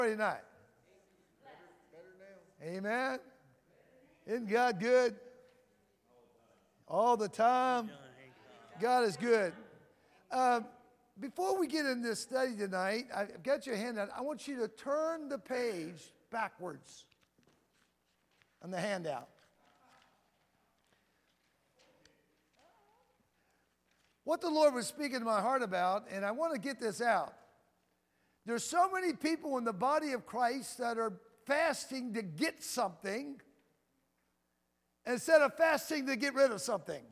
Friday night. Amen. Isn't God good? All the time. God is good. Before we get in this study tonight, I've got your hand out. I want you to turn the page backwards on the handout. What the Lord was speaking to my heart about, and I want to get this out. There's so many people in the body of Christ that are fasting to get something instead of fasting to get rid of something.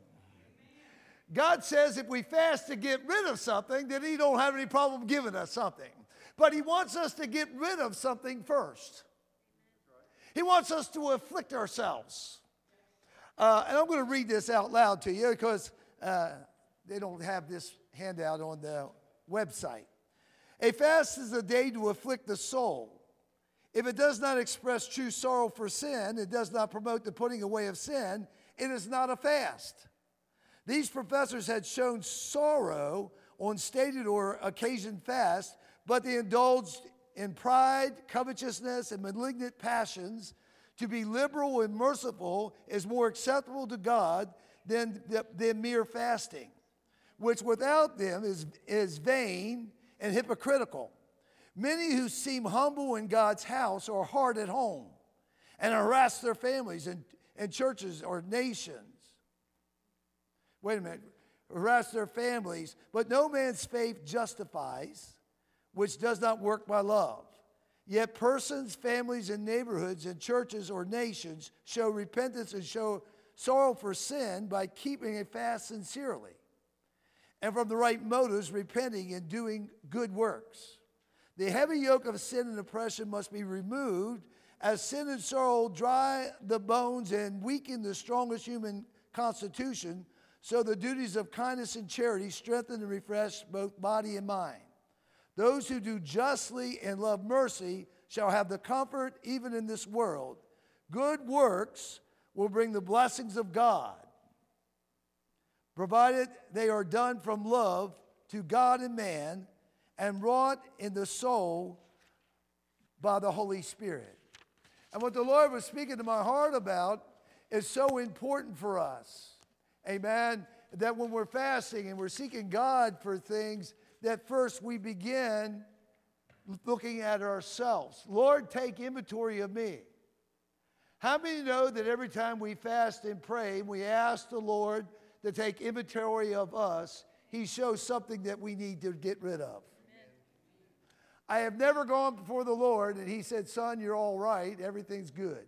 God says if we fast to get rid of something, then He don't have any problem giving us something. But He wants us to get rid of something first. He wants us to afflict ourselves. And I'm going to read this out loud to you because they don't have this handout on the website. A fast is a day to afflict the soul. If it does not express true sorrow for sin, it does not promote the putting away of sin, it is not a fast. These professors had shown sorrow on stated or occasioned fast, but they indulged in pride, covetousness, and malignant passions. To be liberal and merciful is more acceptable to God than mere fasting, which without them is vain and hypocritical. Many who seem humble in God's house are hard at home and harass their families and churches or nations. Wait a minute. Harass their families, but no man's faith justifies, which does not work by love. Yet persons, families, and neighborhoods and churches or nations show repentance and show sorrow for sin by keeping a fast sincerely and from the right motives, repenting and doing good works. The heavy yoke of sin and oppression must be removed, as sin and sorrow dry the bones and weaken the strongest human constitution, so the duties of kindness and charity strengthen and refresh both body and mind. Those who do justly and love mercy shall have the comfort even in this world. Good works will bring the blessings of God, provided they are done from love to God and man and wrought in the soul by the Holy Spirit. And what the Lord was speaking to my heart about is so important for us. Amen. That when we're fasting and we're seeking God for things, that first we begin looking at ourselves. Lord, take inventory of me. How many know that every time we fast and pray, we ask the Lord to take inventory of us, He shows something that we need to get rid of? I have never gone before the Lord and He said, son, you're all right. Everything's good.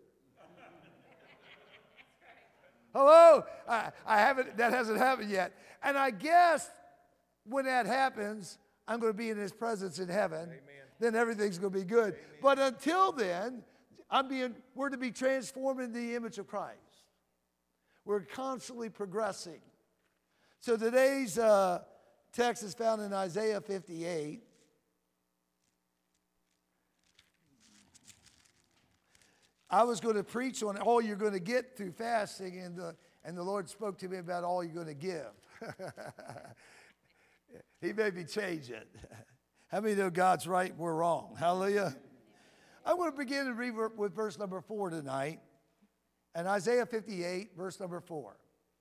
Hello? That hasn't happened yet. And I guess when that happens, I'm going to be in His presence in heaven. Amen. Then everything's going to be good. Amen. But until then, we're to be transformed into the image of Christ. We're constantly progressing. So today's text is found in Isaiah 58. I was going to preach on all you're going to get through fasting, and the Lord spoke to me about all you're going to give. He made me change it. How many know God's right, we're wrong? Hallelujah. I want to begin and read with verse number 4 tonight. And Isaiah 58, verse number 4.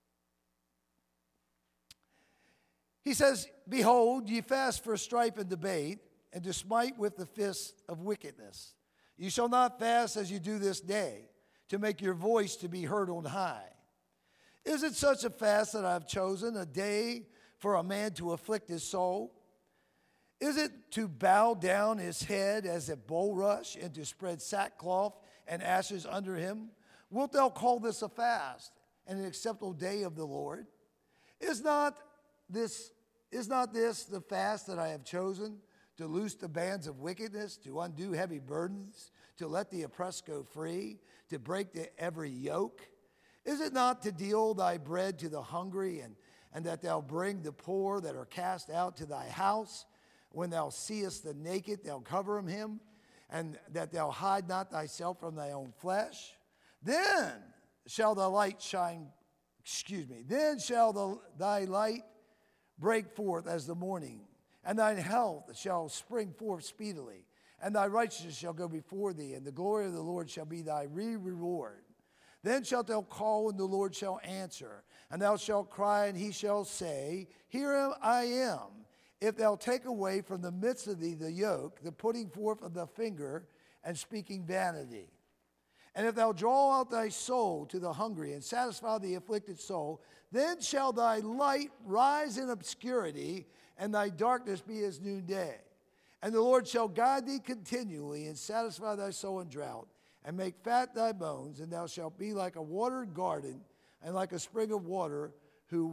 He says, behold, ye fast for strife and debate, and to smite with the fist of wickedness. You shall not fast as you do this day, to make your voice to be heard on high. Is it such a fast that I have chosen, a day for a man to afflict his soul? Is it to bow down his head as a bulrush, and to spread sackcloth and ashes under him? Wilt thou call this a fast and an acceptable day of the Lord? Is not this the fast that I have chosen? To loose the bands of wickedness, to undo heavy burdens, to let the oppressed go free, to break every yoke? Is it not to deal thy bread to the hungry, and that thou bring the poor that are cast out to thy house? When thou seest the naked, thou cover him, and that thou hide not thyself from thy own flesh? Then shall thy light shine, then shall thy light break forth as the morning, and thine health shall spring forth speedily. and thy righteousness shall go before thee, and the glory of the Lord shall be thy reward. Then shalt thou call, and the Lord shall answer. And thou shalt cry, and he shall say, Here I am. If thou take away from the midst of thee the yoke, the putting forth of the finger, and speaking vanity. And if thou draw out thy soul to the hungry, and satisfy the afflicted soul, then shall thy light rise in obscurity, and thy darkness be as noonday. And the Lord shall guide thee continually, and satisfy thy soul in drought, and make fat thy bones, and thou shalt be like a watered garden, and like a spring of water, whose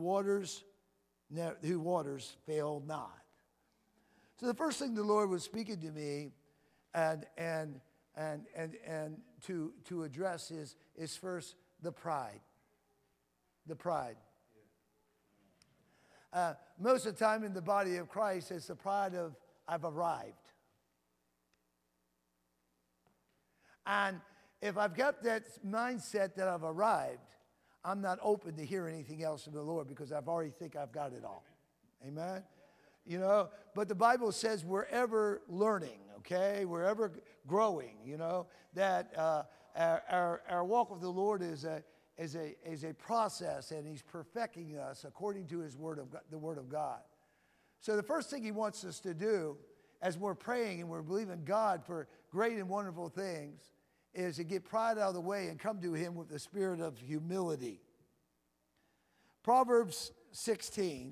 waters fail not. So the first thing the Lord was speaking to me, and to address is first the pride. The pride. Most of the time in the body of Christ, it's the pride of I've arrived. And if I've got that mindset that I've arrived, I'm not open to hear anything else from the Lord because I've already think I've got it all. Amen? You know, but the Bible says we're ever learning, okay? We're ever growing, you know, that our walk with the Lord is a process, and he's perfecting us according to his word of God, the word of God. So the first thing he wants us to do as we're praying and we're believing God for great and wonderful things is to get pride out of the way and come to him with the spirit of humility. Proverbs 16,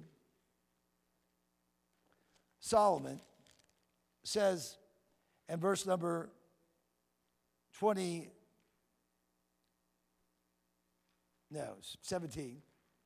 Solomon says in verse number 17.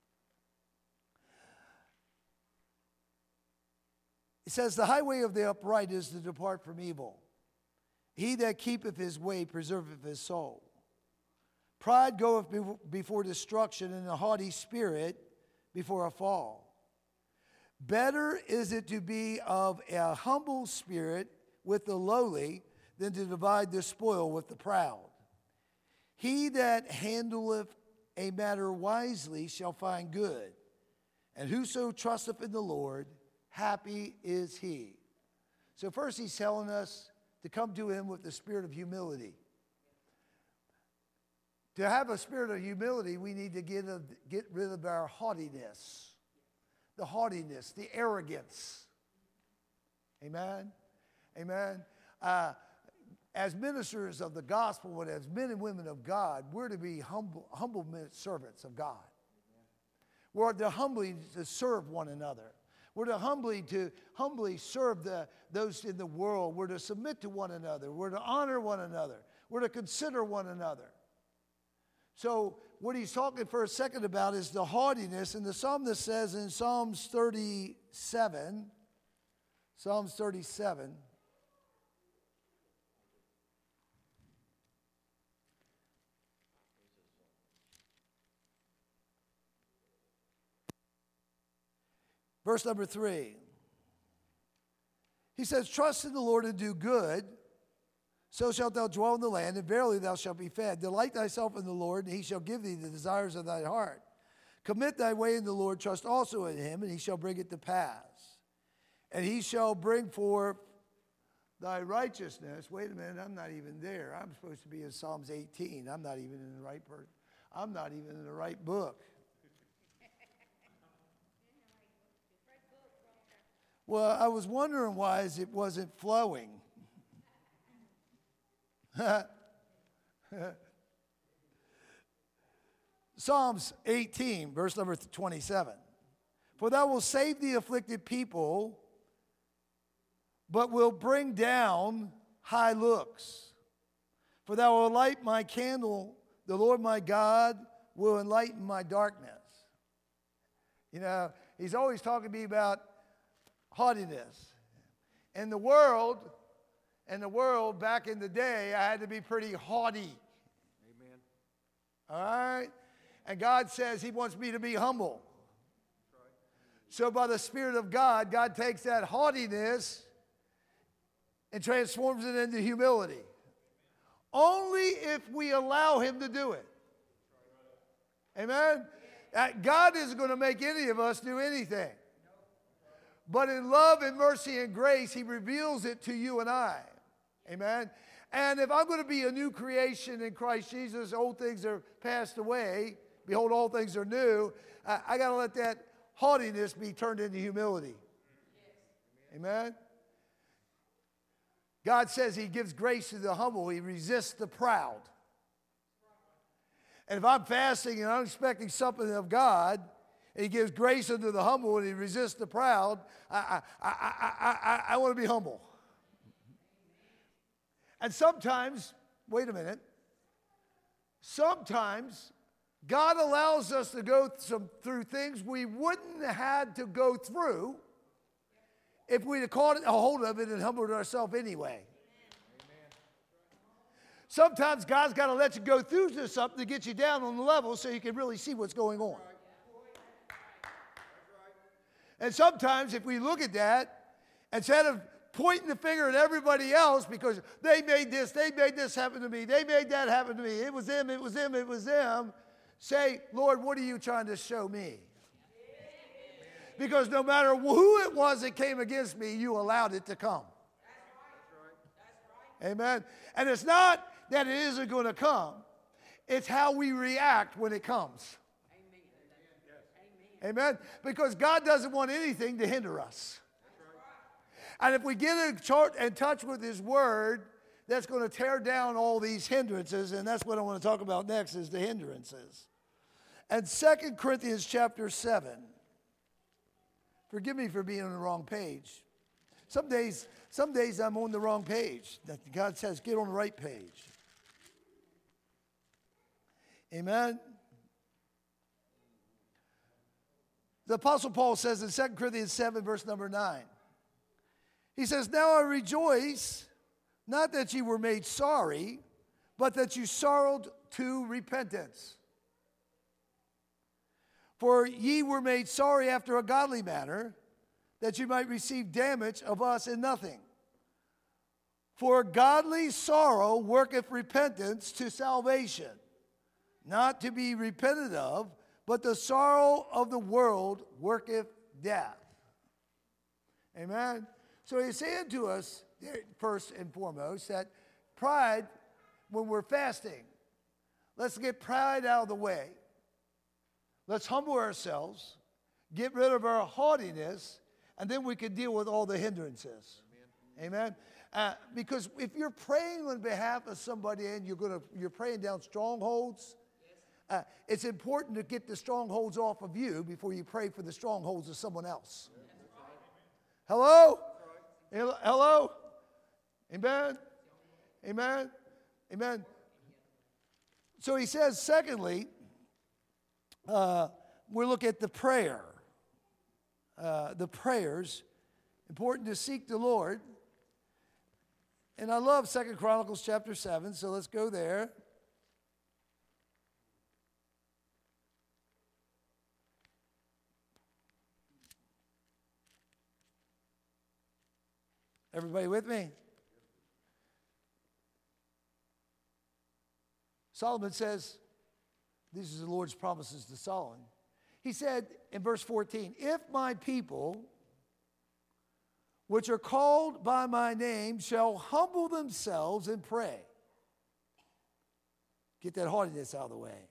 It says, the highway of the upright is to depart from evil. He that keepeth his way preserveth his soul. Pride goeth before destruction, and a haughty spirit before a fall. Better is it to be of a humble spirit with the lowly than to divide the spoil with the proud. He that handleth a matter wisely shall find good, and whoso trusteth in the Lord, happy is he. So first he's telling us to come to him with the spirit of humility. To have a spirit of humility, we need to get rid of our haughtiness, the arrogance. Amen? Amen? As ministers of the gospel and as men and women of God, we're to be humble servants of God. We're to humbly to serve one another. We're to humbly serve those in the world. We're to submit to one another. We're to honor one another. We're to consider one another. So what he's talking for a second about is the haughtiness. And the psalmist says in Psalms 37, verse number 3. He says, trust in the Lord and do good, so shalt thou dwell in the land, and verily thou shalt be fed. Delight thyself in the Lord, and he shall give thee the desires of thy heart. Commit thy way in the Lord, trust also in him, and he shall bring it to pass. And he shall bring forth thy righteousness. Wait a minute, I'm not even there. I'm supposed to be in Psalms 18. I'm not even in the right person. I'm not even in the right book. Well, I was wondering why it wasn't flowing. Psalms 18, verse number 27. For thou wilt save the afflicted people, but will bring down high looks. For thou wilt light my candle, the Lord my God will enlighten my darkness. You know, he's always talking to me about haughtiness. In the world back in the day, I had to be pretty haughty. Amen. All right? And God says he wants me to be humble. Right. So by the Spirit of God, God takes that haughtiness and transforms it into humility. Only if we allow him to do it. Amen? God isn't going to make any of us do anything. But in love and mercy and grace, he reveals it to you and I. Amen. And if I'm going to be a new creation in Christ Jesus, old things are passed away. Behold, all things are new. I got to let that haughtiness be turned into humility. Amen. God says he gives grace to the humble. He resists the proud. And if I'm fasting and I'm expecting something of God, and he gives grace unto the humble and he resists the proud, I want to be humble. And sometimes, wait a minute, sometimes God allows us to go through things we wouldn't have had to go through if we'd have caught a hold of it and humbled ourselves anyway. Sometimes God's got to let you go through something to get you down on the level so you can really see what's going on. And sometimes if we look at that, instead of pointing the finger at everybody else because they made this happen to me, they made that happen to me, it was them, it was them, it was them, say, Lord, what are you trying to show me? Because no matter who it was that came against me, you allowed it to come. Amen. And it's not that it isn't going to come. It's how we react when it comes. Amen. Because God doesn't want anything to hinder us. And if we get in touch with his word, that's going to tear down all these hindrances. And that's what I want to talk about next is the hindrances. And 2 Corinthians chapter 7. Forgive me for being on the wrong page. Some days I'm on the wrong page. God says, get on the right page. Amen. The Apostle Paul says in 2 Corinthians 7, verse number 9. He says, now I rejoice, not that you were made sorry, but that you sorrowed to repentance. For ye were made sorry after a godly manner, that you might receive damage of us in nothing. For godly sorrow worketh repentance to salvation, not to be repented of, but the sorrow of the world worketh death. Amen. So he's saying to us, first and foremost, that pride, when we're fasting, let's get pride out of the way. Let's humble ourselves, get rid of our haughtiness, and then we can deal with all the hindrances. Amen. Because if you're praying on behalf of somebody and you're praying down strongholds, it's important to get the strongholds off of you before you pray for the strongholds of someone else. Hello? Hello? Amen? Amen? Amen? So he says, secondly, we look at the prayer. The prayers. Important to seek the Lord. And I love 2 Chronicles chapter 7, so let's go there. Everybody with me? Solomon says, these are the Lord's promises to Solomon. He said in verse 14, if my people, which are called by my name, shall humble themselves and pray. Get that haughtiness out of the way.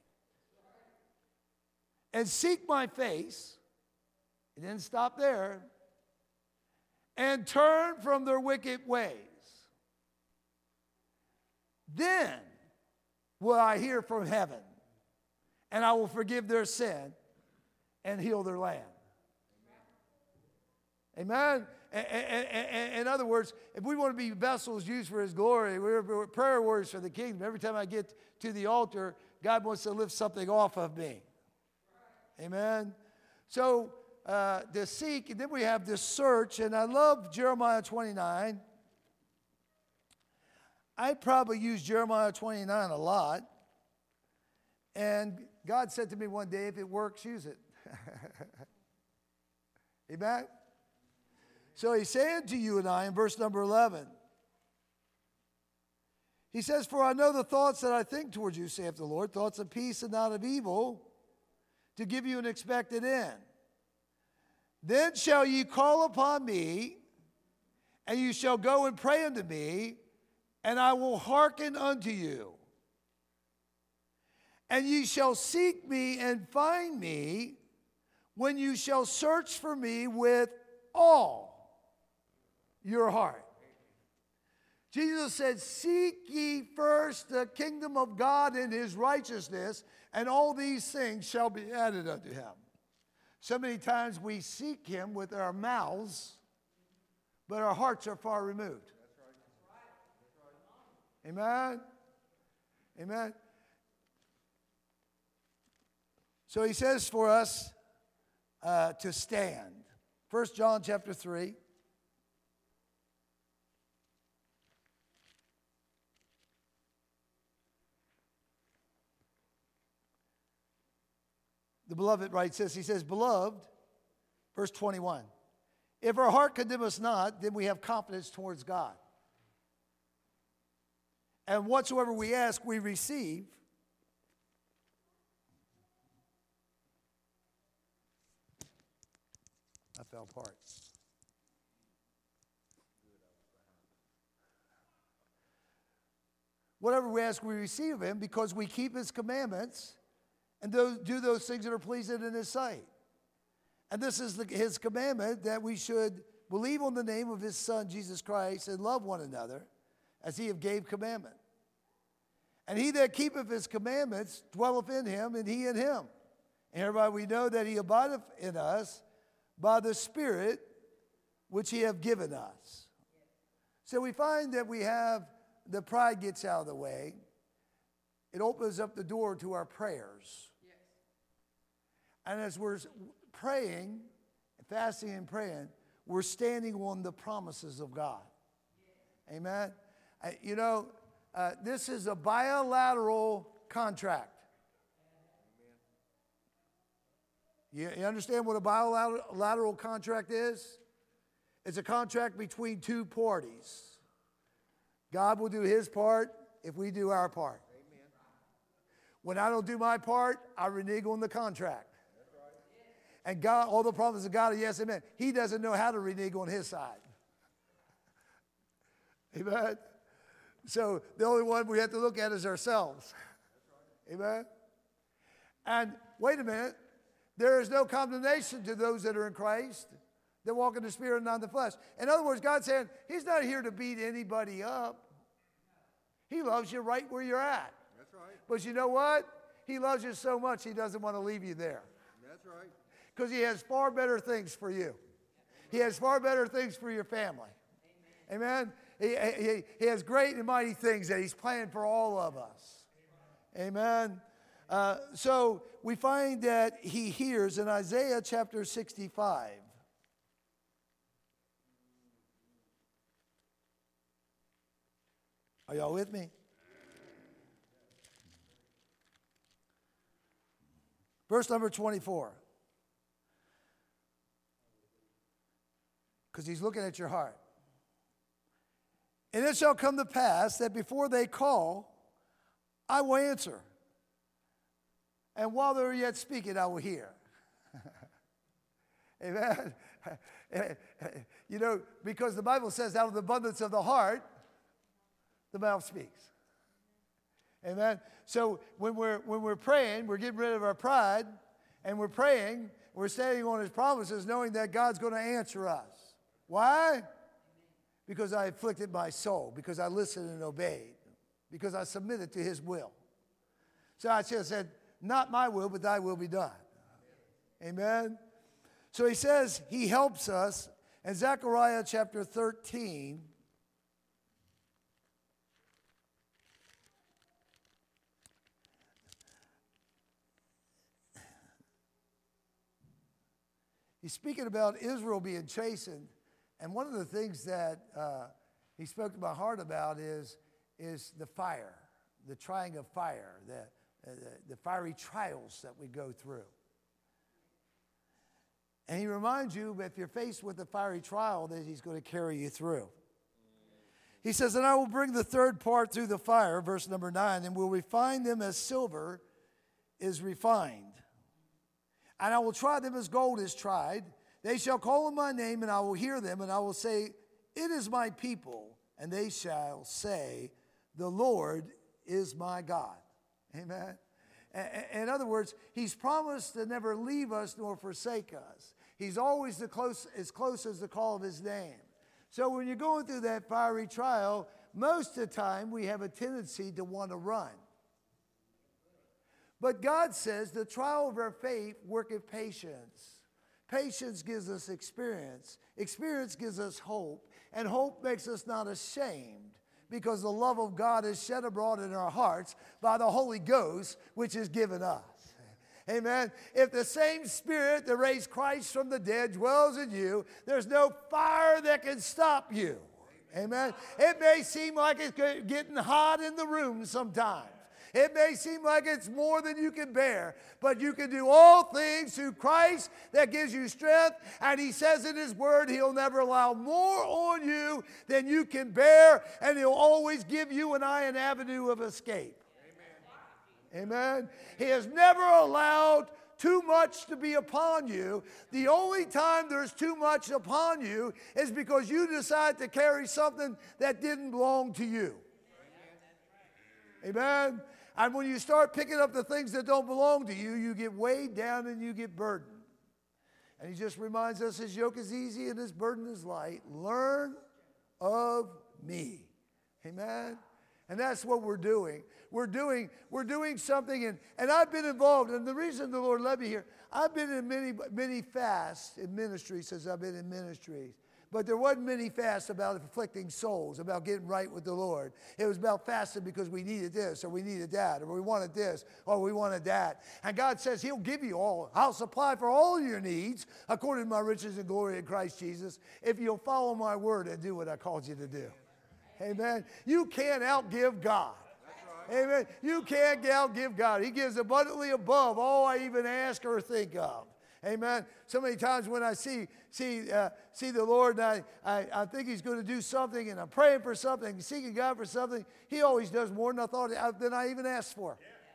And seek my face, it didn't stop there, and turn from their wicked ways. Then will I hear from heaven, and I will forgive their sin and heal their land. Amen? In other words, if we want to be vessels used for his glory, we're prayer warriors for the kingdom. Every time I get to the altar, God wants to lift something off of me. Amen? So, the seek, and then we have this search, and I love Jeremiah 29. I probably use Jeremiah 29 a lot, and God said to me one day, if it works, use it. Amen? So he's saying to you and I in verse number 11, he says, for I know the thoughts that I think towards you, saith the Lord, thoughts of peace and not of evil, to give you an expected end. Then shall ye call upon me, and you shall go and pray unto me, and I will hearken unto you. And ye shall seek me and find me when you shall search for me with all your heart. Jesus said, seek ye first the kingdom of God and his righteousness, and all these things shall be added unto him. So many times we seek him with our mouths, but our hearts are far removed. Amen? Amen? So he says for us to stand. 1 John chapter 3. The beloved writes this. He says, beloved, verse 21, if our heart condemn us not, then we have confidence towards God. And whatsoever we ask, we receive. I fell apart. Whatever we ask, we receive of him, because we keep his commandments and do those things that are pleasing in his sight. And this is his commandment, that we should believe on the name of his Son, Jesus Christ, and love one another as he have gave commandment. And he that keepeth his commandments dwelleth in him, and he in him. And hereby we know that he abideth in us by the Spirit which he hath given us. So we find that we have, the pride gets out of the way. It opens up the door to our prayers. Yes. And as we're praying, fasting and praying, we're standing on the promises of God. Yes. Amen? This is a bilateral contract. You understand what a bilateral contract is? It's a contract between two parties. God will do his part if we do our part. When I don't do my part, I renege on the contract. And God, all the promises of God are yes, amen. He doesn't know how to renege on his side. Amen? So the only one we have to look at is ourselves. Amen? And wait a minute. There is no condemnation to those that are in Christ, that walk in the Spirit and not in the flesh. In other words, God's saying he's not here to beat anybody up. He loves you right where you're at. That's right. But you know what? He loves you so much he doesn't want to leave you there. That's right. Because he has far better things for you. He has far better things for your family. Amen? He has great and mighty things that he's planned for all of us. Amen? So we find that he hears in Isaiah chapter 65. Are y'all with me? Verse number 24. Because he's looking at your heart. And it shall come to pass that before they call, I will answer. And while they're yet speaking, I will hear. Amen. Because the Bible says out of the abundance of the heart, the mouth speaks. Amen. So when we're praying, we're getting rid of our pride, and we're praying, we're standing on his promises, knowing that God's going to answer us. Why? Because I afflicted my soul, because I listened and obeyed, because I submitted to his will. So I just said, not my will, but thy will be done. Amen. So he says he helps us. In Zechariah chapter 13, he's speaking about Israel being chastened. And one of the things that he spoke to my heart about is the fire, the trying of fire, the fiery trials that we go through. And he reminds you, if you're faced with a fiery trial, that he's going to carry you through. He says, and I will bring the third part through the fire, verse number 9, and will refine them as silver is refined. And I will try them as gold is tried. They shall call on my name, and I will hear them, and I will say, it is my people, and they shall say, the Lord is my God. Amen. In other words, he's promised to never leave us nor forsake us. He's always as close as the call of his name. So when you're going through that fiery trial, most of the time we have a tendency to want to run. But God says the trial of our faith worketh patience. Patience gives us experience. Experience gives us hope. And hope makes us not ashamed, because the love of God is shed abroad in our hearts by the Holy Ghost, which is given us. Amen. If the same Spirit that raised Christ from the dead dwells in you, there's no fire that can stop you. Amen. It may seem like it's getting hot in the room sometimes. It may seem like it's more than you can bear, but you can do all things through Christ that gives you strength. And he says in his word, he'll never allow more on you than you can bear, and he'll always give you and I an avenue of escape. Amen. Amen. He has never allowed too much to be upon you. The only time there's too much upon you is because you decide to carry something that didn't belong to you. Amen. And when you start picking up the things that don't belong to you, you get weighed down and you get burdened. And he just reminds us his yoke is easy and his burden is light. Learn of me. Amen. And that's what we're doing. We're doing something, and I've been involved. And the reason the Lord led me here, I've been in many fasts in ministry since I've been in ministries. But there wasn't many fasts about afflicting souls, about getting right with the Lord. It was about fasting because we needed this, or we needed that, or we wanted this, or we wanted that. And God says he'll give you all. I'll supply for all your needs according to my riches and glory in Christ Jesus, if you'll follow my word and do what I called you to do. Amen. You can't outgive God. Amen. You can't outgive God. He gives abundantly above all I even ask or think of. Amen. So many times when I see the Lord, and I think he's going to do something, and I'm praying for something, seeking God for something, he always does more than I even asked for.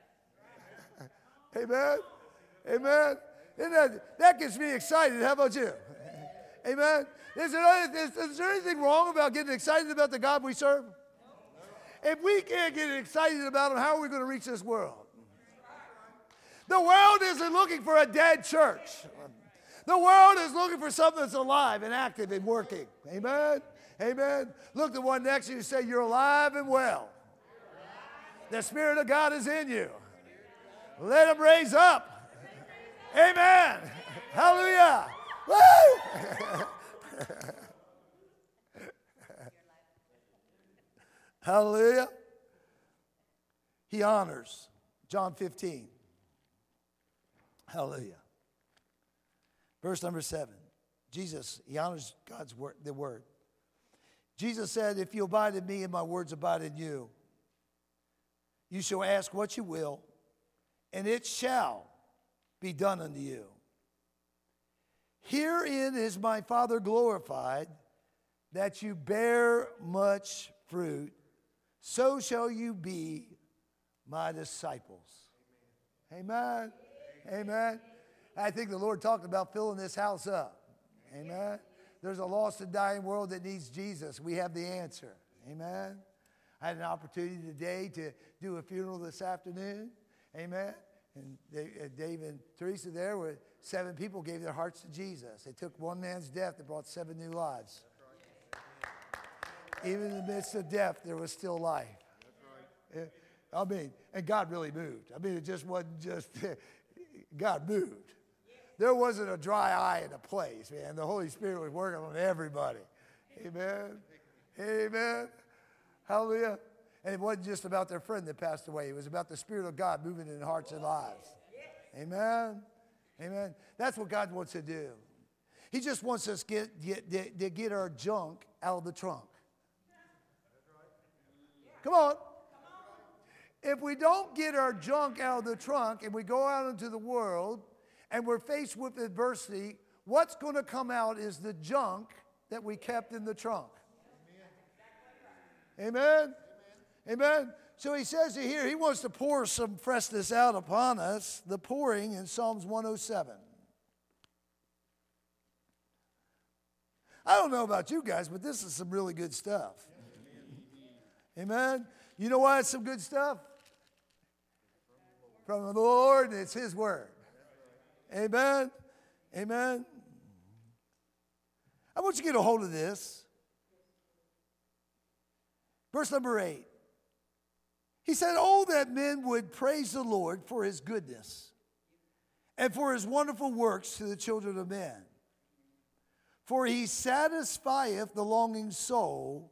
Amen. Amen. And that gets me excited. How about you? Amen. Is there anything wrong about getting excited about the God we serve? If we can't get excited about him, how are we going to reach this world? The world isn't looking for a dead church. The world is looking for something that's alive and active and working. Amen? Amen? Look at the one next to you and say, you're alive and well. The Spirit of God is in you. Let him raise up. Amen. Hallelujah. Woo! Hallelujah. He honors. John 15. Hallelujah. Verse number 7. Jesus, he honors God's word, the word. Jesus said, if you abide in me and my words abide in you, you shall ask what you will, and it shall be done unto you. Herein is my Father glorified, that you bear much fruit, so shall you be my disciples. Amen. Amen. I think the Lord talked about filling this house up. Amen. There's a lost and dying world that needs Jesus. We have the answer. Amen. I had an opportunity today to do a funeral this afternoon. Amen. And Dave and Teresa there were 7 people gave their hearts to Jesus. They took one man's death that brought 7 new lives. Even in the midst of death, there was still life. I mean, and God really moved. I mean, it just wasn't just, God moved. There wasn't a dry eye in the place, man. The Holy Spirit was working on everybody. Amen. Amen. Hallelujah. And it wasn't just about their friend that passed away. It was about the Spirit of God moving in hearts and lives. Amen. Amen. That's what God wants to do. He just wants us to get our junk out of the trunk. Come on. If we don't get our junk out of the trunk and we go out into the world and we're faced with adversity, what's going to come out is the junk that we kept in the trunk. Amen? Amen? So he says here, he wants to pour some freshness out upon us, the pouring in Psalms 107. I don't know about you guys, but this is some really good stuff. Amen. You know why it's some good stuff? From the Lord, and it's His word. Amen. Amen. I want you to get a hold of this. Verse number 8. He said, oh, that men would praise the Lord for His goodness and for His wonderful works to the children of men. For He satisfieth the longing soul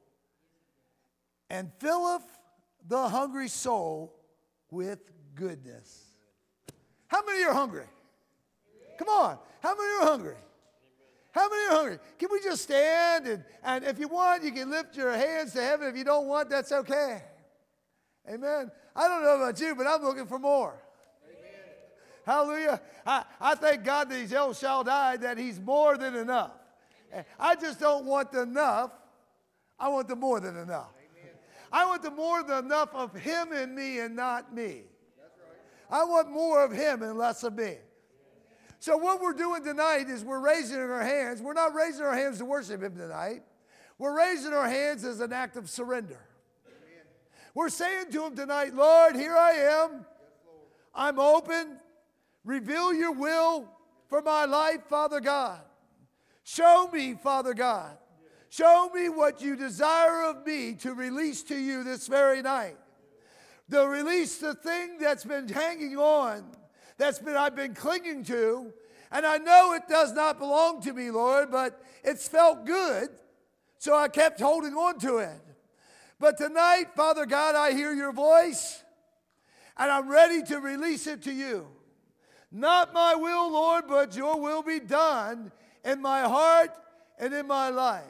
and filleth the hungry soul with goodness. How many are hungry? Come on. How many are hungry? How many are hungry? Can we just stand and if you want, you can lift your hands to heaven. If you don't want, that's okay. Amen. I don't know about you, but I'm looking for more. Amen. Hallelujah. I thank God that He's El Shaddai, that He's more than enough. I just don't want the enough. I want the more than enough. Amen. I want the more than enough of Him and me and not me. That's right. I want more of Him and less of me. So what we're doing tonight is we're raising our hands. We're not raising our hands to worship Him tonight. We're raising our hands as an act of surrender. Amen. We're saying to Him tonight, Lord, here I am. Yes, I'm open. Reveal your will for my life, Father God. Show me, Father God. Show me what you desire of me to release to you this very night. To release the thing that's been hanging on, I've been clinging to, and I know it does not belong to me, Lord, but it's felt good, so I kept holding on to it. But tonight, Father God, I hear your voice, and I'm ready to release it to you. Not my will, Lord, but your will be done in my heart and in my life.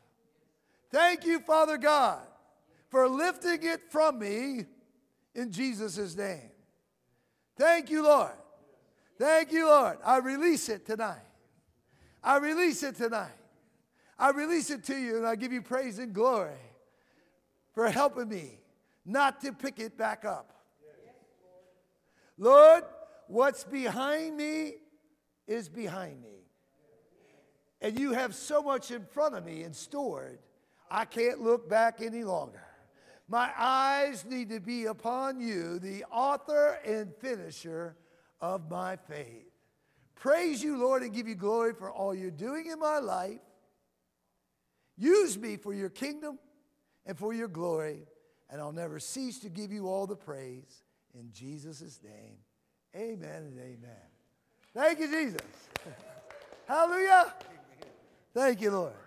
Thank you, Father God, for lifting it from me in Jesus' name. Thank you, Lord. Thank you, Lord. I release it tonight. I release it tonight. I release it to you, and I give you praise and glory for helping me not to pick it back up. Lord, what's behind me is behind me. And you have so much in front of me and stored, I can't look back any longer. My eyes need to be upon you, the author and finisher of my faith. Praise you, Lord, and give you glory for all you're doing in my life. Use me for your kingdom and for your glory, and I'll never cease to give you all the praise. In Jesus' name, amen and amen. Thank you, Jesus. Hallelujah. Thank you, Lord.